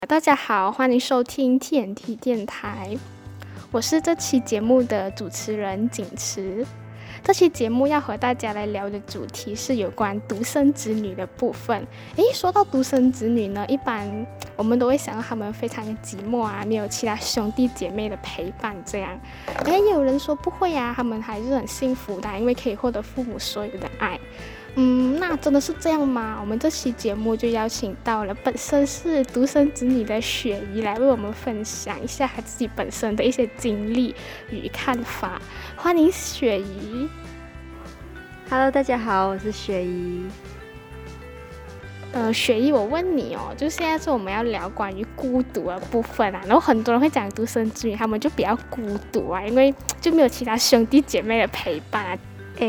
大家好，欢迎收听 TNT 电台，我是这期节目的主持人景池。这期节目要和大家来聊的主题是有关独生子女的部分。说到独生子女呢，一般我们都会想到他们非常寂寞啊，没有其他兄弟姐妹的陪伴这样。也有人说不会啊，他们还是很幸福的，因为可以获得父母所有的爱。那真的是这样吗？我们这期节目就邀请到了本身是独生子女的雪姨来为我们分享一下她自己本身的一些经历与看法。欢迎雪姨。 Hello， 大家好，我是雪姨。 雪姨，我问你哦，就现在是我们要聊关于孤独的部分啊，然后很多人会讲独生子女他们就比较孤独啊，因为就没有其他兄弟姐妹的陪伴啊。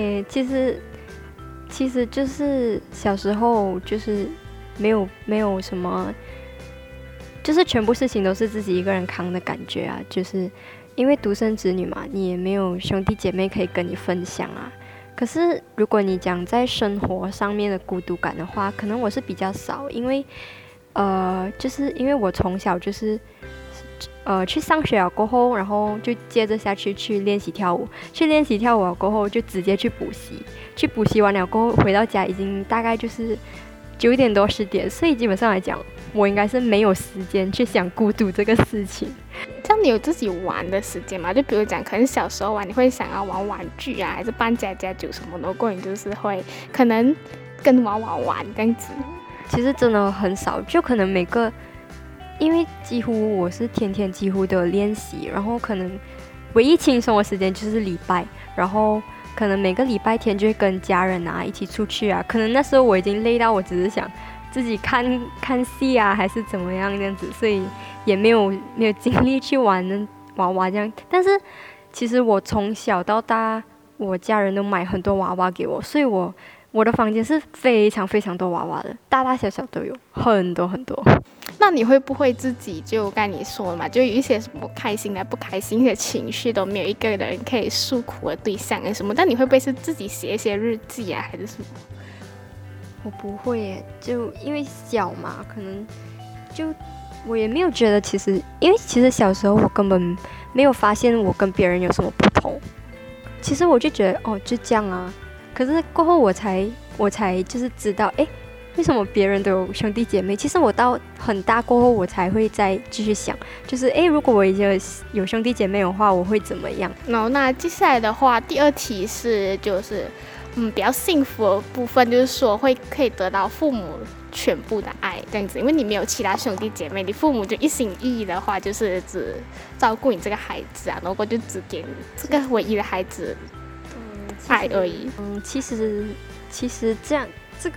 其实就是小时候就是没有什么，就是全部事情都是自己一个人扛的感觉啊，就是因为独生子女嘛，你也没有兄弟姐妹可以跟你分享啊。可是如果你讲在生活上面的孤独感的话，可能我是比较少，因为就是因为我从小就是去上学了过后，然后就接着下去练习跳舞，去练习跳舞了过后就直接去补习完了过后回到家已经大概就是9点多10点，所以基本上来讲我应该是没有时间去想孤独这个事情。 这样你有自己玩的时间吗？就比如讲可能小时候你会想要玩玩具啊，还是扮家家酒什么的，过你就是会可能跟娃娃玩这样子。 其实真的很少，就可能因为几乎我是天天几乎都有练习，然后可能唯一轻松的时间就是礼拜，然后可能每个礼拜天就会跟家人啊一起出去啊，可能那时候我已经累到我只是想自己看戏啊，还是怎么样这样子，所以也没有精力去玩娃娃这样。但是其实我从小到大，我家人都买很多娃娃给我，所以我的房间是非常非常多娃娃的，大大小小都有，很多很多。 那你会不会自己就刚才你说了嘛，就有一些什么开心的不开心的情绪都没有一个人可以诉苦的对象啊什么？但你会不会是自己写一些日记啊，还是什么？ 我不会耶，就因为小嘛，可能就我也没有觉得因为其实小时候我根本没有发现我跟别人有什么不同，其实我就觉得就这样啊。可是过后我才就是知道，为什么别人都有兄弟姐妹？其实我到很大过后，我才会再继续想，就是如果我已经有兄弟姐妹的话，我会怎么样？ 那接下来的话，第二题是就是比较幸福的部分，就是说可以得到父母全部的爱这样子，因为你没有其他兄弟姐妹，你父母就一心一意的话，就是只照顾你这个孩子啊，然后就只给你这个唯一的孩子爱而已。 其实这样，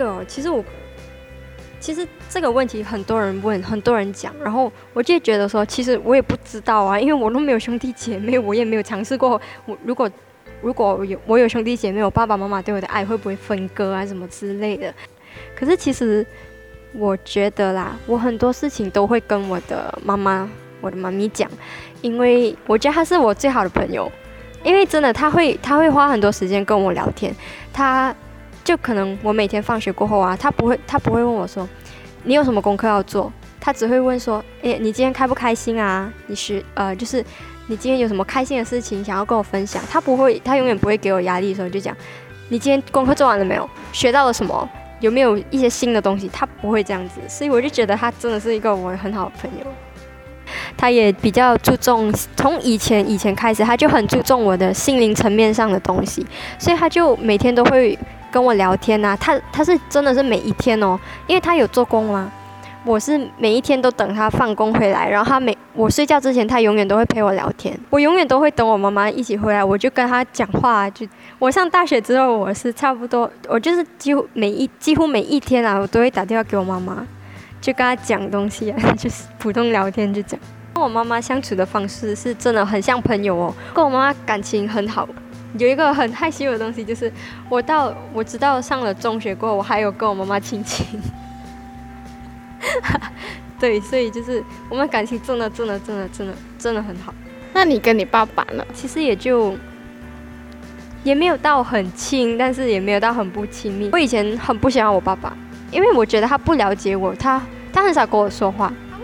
其实这个问题很多人问，很多人讲，然后我就觉得说，其实我也不知道啊，因为我都没有兄弟姐妹，我也没有尝试过。如果我有兄弟姐妹，我爸爸妈妈对我的爱会不会分割啊什么之类的？可是其实我觉得啦，我很多事情都会跟我的妈咪讲，因为我觉得她是我最好的朋友。因为真的他会花很多时间跟我聊天，他就可能我每天放学过后啊，他不会问我说你有什么功课要做，他只会问说你今天开不开心啊？就是你今天有什么开心的事情想要跟我分享？他永远不会给我压力的时候就讲你今天功课做完了没有？学到了什么？有没有一些新的东西？他不会这样子，所以我就觉得他真的是一个我很好的朋友。他也比较注重，从以前开始，他就很注重我的心灵层面上的东西，所以他就每天都会跟我聊天啊。他是真的是每一天哦，因为他有做工嘛，我是每一天都等他放工回来，然后我睡觉之前，他永远都会陪我聊天。我永远都会等我妈妈一起回来，我就跟他讲话。就我上大学之后，我是差不多，我就是几乎每一天啊，我都会打电话给我妈妈。就跟他讲东西啊，就是普通聊天就讲。跟我妈妈相处的方式是真的很像朋友哦，跟我妈妈感情很好。有一个很害羞的东西，就是我知道上了中学过后，我还有跟我妈妈亲亲。对，所以就是我们感情真的很好。 那你跟你爸爸呢？ 其实也没有到很亲，但是也没有到很不亲密。我以前很不喜欢我爸爸，因为我觉得他不了解我，他很少跟我说话。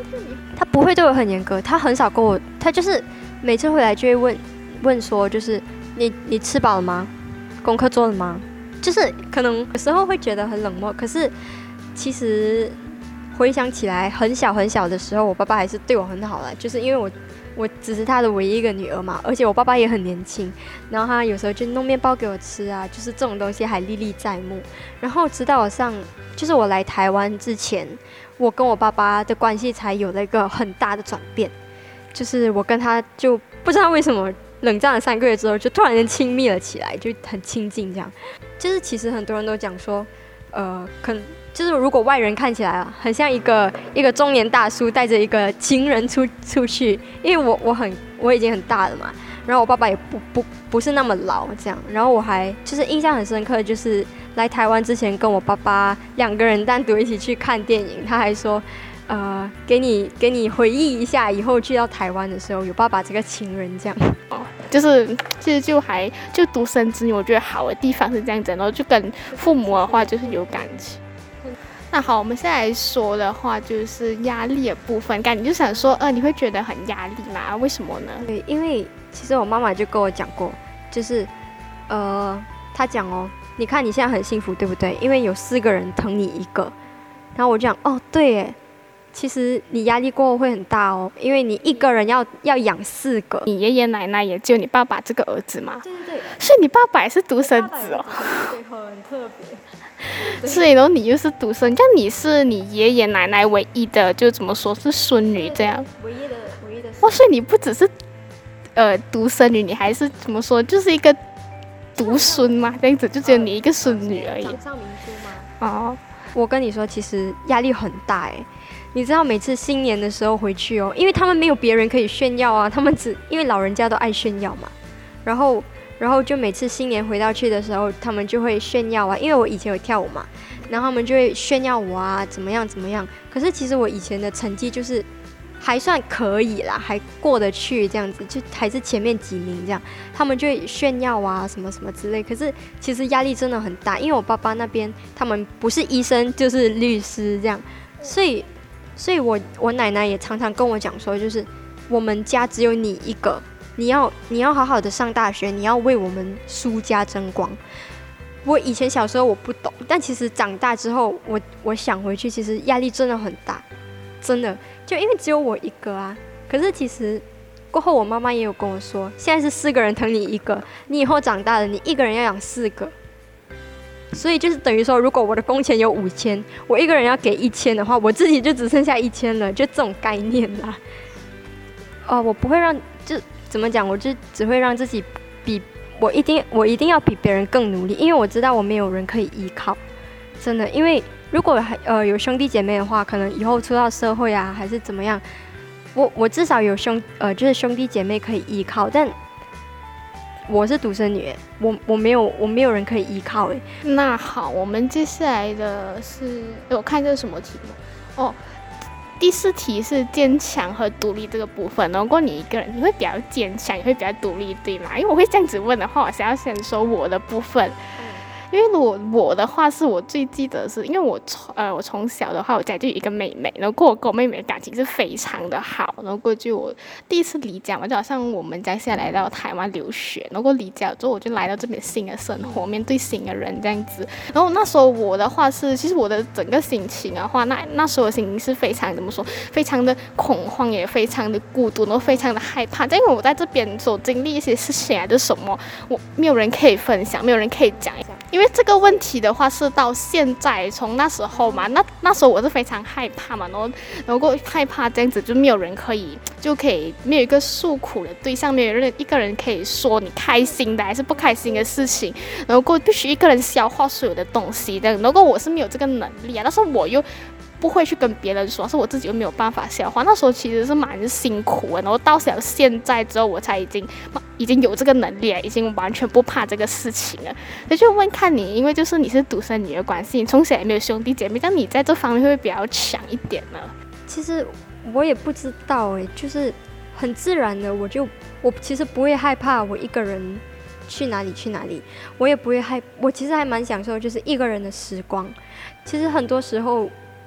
他不会对我很严格，他很少跟我，他就是每次回来就会问说，就是你吃饱了吗？功课做了吗？就是可能有时候会觉得很冷漠，可是其实回想起来，很小很小的时候，我爸爸还是对我很好了，就是因为我只是他的唯一一个女儿嘛，而且我爸爸也很年轻，然后他有时候就弄面包给我吃啊，就是这种东西还历历在目。然后直到就是我来台湾之前，我跟我爸爸的关系才有了一个很大的转变，就是我跟他就不知道为什么冷战了3个月之后，就突然间亲密了起来，就很亲近这样。就是其实很多人都讲说，可能就是如果外人看起来啊，很像一个中年大叔带着一个情人出去，因为我已经很大了嘛，然后我爸爸也不是那么老这样，然后我还就是印象很深刻，就是来台湾之前跟我爸爸2个人单独一起去看电影，他还说，给你回忆一下，以后去到台湾的时候有爸爸这个情人这样。 就是其实就独生子女，我觉得好的地方是这样子，然后就跟父母的话就是有感情。那好，我们现在来说的话，就是压力的部分。感觉就想说，你会觉得很压力吗？为什么呢？ 对，因为其实我妈妈就跟我讲过，就是，她讲哦，你看你现在很幸福，对不对？因为有4个人疼你1个。然后我就讲，哦，对耶，其实你压力过后会很大哦，因为你1个人要养4个。 你爷爷奶奶也只有你爸爸这个儿子吗？ 对对对。 所以你爸爸也是独生子哦。 对，很特别。 所以，然后你又是独生，这样你是你爷爷奶奶唯一的，就怎么说是孙女这样？ 唯一的。 哇，所以你不只是独生女，你还是怎么说，就是一个独孙嘛？这样子就只有你一个孙女而已。 掌上明珠吗？ 哦， 我跟你说，其实压力很大哎。你知道每次新年的时候回去哦，因为他们没有别人可以炫耀啊，他们因为老人家都爱炫耀嘛，然后就每次新年回到去的时候，他们就会炫耀啊，因为我以前有跳舞嘛，然后他们就会炫耀我啊，怎么样。可是其实我以前的成绩就是还算可以啦，还过得去这样子，就还是前面几名这样。他们就会炫耀啊，什么什么之类。可是其实压力真的很大，因为我爸爸那边他们不是医生就是律师这样，所以我奶奶也常常跟我讲说，就是我们家只有你一个。你要好好的上大学，你要为我们苏家争光。我以前小时候我不懂，但其实长大之后，我想回去，其实压力真的很大，真的，就因为只有我一个啊。可是其实过后我妈妈也有跟我说，现在是4个人疼你1个，你以后长大了，你1个人要养4个。所以就是等于说，如果我的工钱有5000，我1个人要给1000的话，我自己就只剩下1000了，就这种概念啦。我不会让怎么讲？我就只会让自己我一定要比别人更努力，因为我知道我没有人可以依靠，真的。因为如果有兄弟姐妹的话，可能以后出到社会啊，还是怎么样，我至少有就是兄弟姐妹可以依靠，但我是独生女，我没有人可以依靠诶。 那好，我们接下来的是，我看这是什么题目？哦。第4题是坚强和独立这个部分。如果你一个人，你会比较坚强，也会比较独立，对吗？因为我会这样子问的话，我想要先说我的部分。因为我的话是我最记得是，因为我从小的话，我家就有一个妹妹，然后我跟我妹妹的感情是非常的好，然后就我第一次离家嘛，就好像我们家现在来到台湾留学，然后离家之后我就来到这边新的生活，面对新的人这样子。然后那时候我的话是，其实我的整个心情的话，那时候的心情是非常怎么说，非常的恐慌，也非常的孤独，然后非常的害怕。但因为我在这边所经历一些事情还是什么，我没有人可以分享，没有人可以讲。因为这个问题的话是到现在，从那时候嘛，那时候我是非常害怕嘛，然后害怕这样子就没有人可以没有一个诉苦的对象，没有一个人可以说你开心的还是不开心的事情，然后必须一个人消化所有的东西的。然后我是没有这个能力啊，但是我又不会去跟别人说，是我自己又没有办法消化。那时候其实是蛮辛苦的，然后到现在之后，我才已经有这个能力了，已经完全不怕这个事情了。所以就问看你，因为就是你是独生女的关系，你从小也没有兄弟姐妹，但你在这方面会不会比较强一点呢？ 其实我也不知道就是很自然的，我其实不会害怕我一个人去哪里，我也不会我其实还蛮享受就是一个人的时光。其实很多时候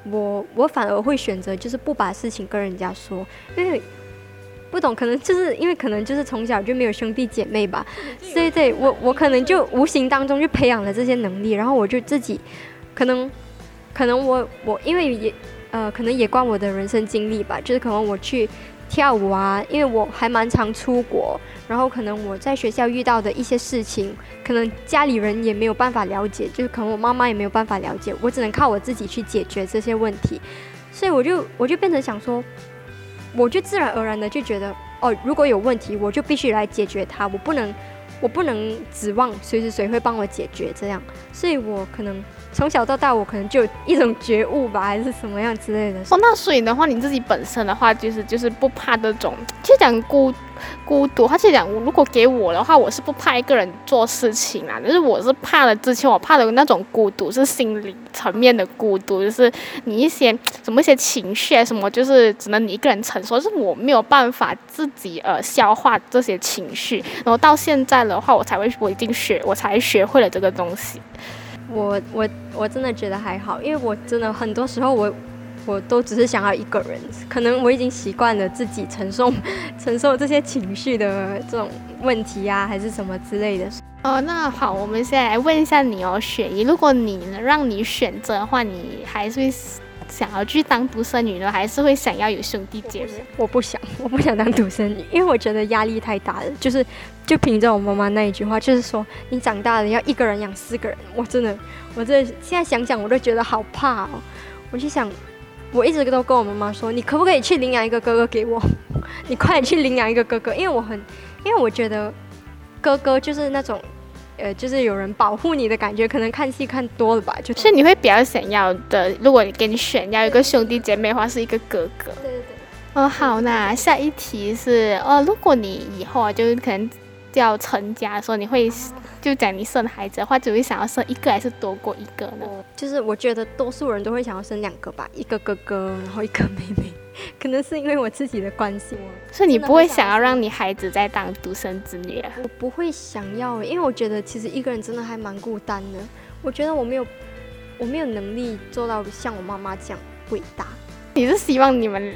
我反而会选择就是不把事情跟人家说，因为不懂，可能就是因为可能就是从小就没有兄弟姐妹吧，所以对我可能就无形当中就培养了这些能力，然后我就自己可能我因为也可能也关我的人生经历吧，就是可能我去跳舞啊，因为我还蛮常出国，然后可能我在学校遇到的一些事情，可能家里人也没有办法了解，就是可能我妈妈也没有办法了解，我只能靠我自己去解决这些问题，所以我就变成想说，我就自然而然的就觉得，如果有问题，我就必须来解决它，我不能指望随时谁会帮我解决这样，所以我可能从小到大，我可能就有一种觉悟吧，还是什么样之类的。 那所以的话，你自己本身的话，就是不怕这种，其实讲孤独，他其实讲，如果给我的话，我是不怕一个人做事情啦，就是我是怕了之前我怕的那种孤独，是心理层面的孤独，就是你一些情绪啊什么，就是只能你一个人承受，就是我没有办法自己消化这些情绪，然后到现在的话，我才学会了这个东西。 我真的觉得还好，因为我真的很多时候我都只是想要一个人，可能我已经习惯了自己承受这些情绪的这种问题啊，还是什么之类的。 那好，我们现在来问一下你雪姨，如果让你选择的话，你还是会想要去当独生女呢，还是会想要有兄弟姐妹？ 我不想当独生女，因为我觉得压力太大了。就凭着我妈妈那一句话，就是说你长大了要一个人养4个人，我真的现在想想我都觉得好怕哦。我就想，我一直都跟我妈妈说，你可不可以去领养一个哥哥给我？你快点去领养一个哥哥，因为我觉得哥哥就是那种。就是有人保护你的感觉，可能看戏看多了吧， 所以你会比较想要的，如果你给你选要一个兄弟姐妹的话，是一个哥哥。对。好，那下一题是，如果你以后就是可能要成家的时候，你会就讲你生孩子的话，只会想要生一个还是多过一个呢？ 就是我觉得多数人都会想要生2个吧，一个哥哥，然后一个妹妹。可能是因为我自己的关系， 所以你不会想要让你孩子再当独生子女啊？ 我不会想要，因为我觉得其实一个人真的还蛮孤单的。我觉得我没有能力做到像我妈妈这样伟大。 你是希望你们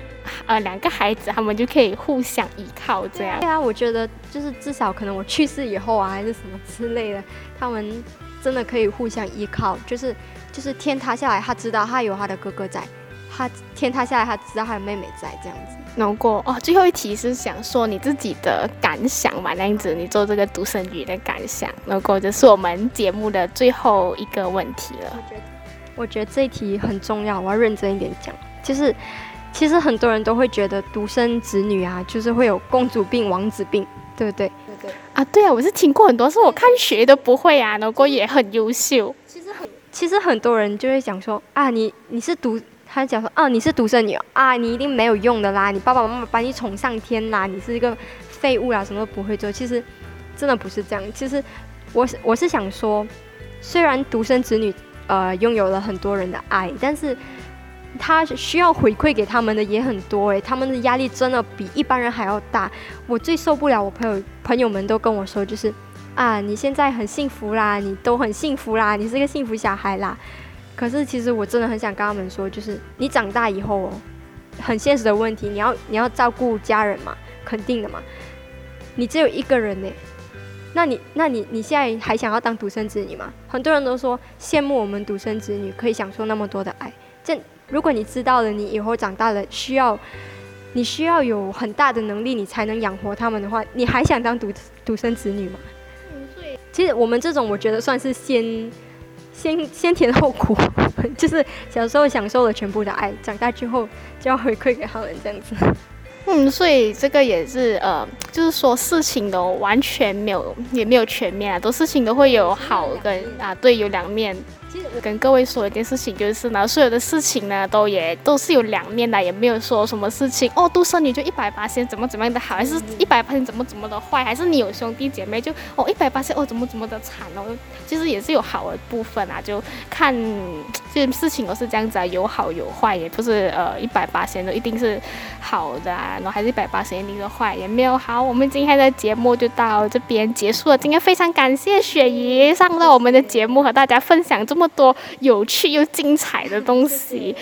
2个孩子他们就可以互相依靠这样？ 对啊，我觉得就是至少可能我去世以后啊，还是什么之类的，他们真的可以互相依靠，就是天塌下来，他知道他有他的哥哥在。他天塌下来，他知道他的妹妹在这样子。 然后最后一题是想说你自己的感想嘛，那样子你做这个独生女的感想。然后这是我们节目的最后一个问题了。 我觉得这一题很重要，我要认真一点讲。就是其实很多人都会觉得独生子女啊，就是会有公主病、王子病，对不对？ 对啊，我是听过很多，是我看学都不会啊，然后也很优秀。 其实很多人就会讲说啊，你是他讲说你是独生女啊，你一定没有用的啦，你爸爸妈妈把你宠上天啦，你是一个废物啦，什么都不会做。其实真的不是这样。其实我是想说，虽然独生子女拥有了很多人的爱，但是他需要回馈给他们的也很多他们的压力真的比一般人还要大。我最受不了我朋友们都跟我说，就是你现在很幸福啦，你都很幸福啦，你是个幸福小孩啦。可是其实我真的很想跟他们说，就是你长大以后很现实的问题，你要照顾家人嘛，肯定的嘛。你只有一个人那你现在还想要当独生子女吗？很多人都说羡慕我们独生子女可以享受那么多的爱。如果你知道了你以后长大了你需要有很大的能力你才能养活他们的话，你还想当独生子女吗？其实我们这种我觉得算是先甜后苦，就是小时候享受了全部的爱，长大之后就要回馈给他们这样子。 所以这个也是就是说事情都完全也没有全面啊，都事情都会有好跟对，有2面。其实我跟各位说一件事情，就是呢，所有的事情呢都是有2面的，也没有说什么事情独生女就100%怎么样的好，还是100%怎么的坏，还是你有兄弟姐妹就100%怎么的惨其实也是有好的部分啊，就看这件事情都是这样子啊，有好有坏，也不是100%都一定是好的然后还是100%一定是坏，也没有好。我们今天的节目就到这边结束了，今天非常感谢雪姨上到我们的节目和大家分享这么多有趣又精彩的东西。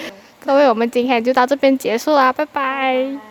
各位，我们今天就到这边结束啦，拜拜。